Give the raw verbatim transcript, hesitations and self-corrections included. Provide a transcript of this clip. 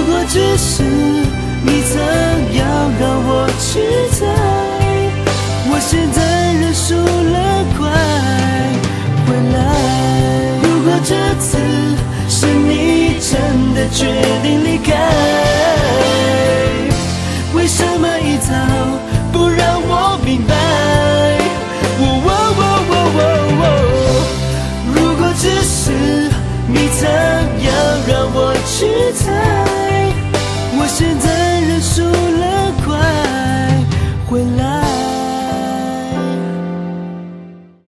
如果只是你曾要让我去猜，我现在认输了，快回来。如果这次是你真的决定离开，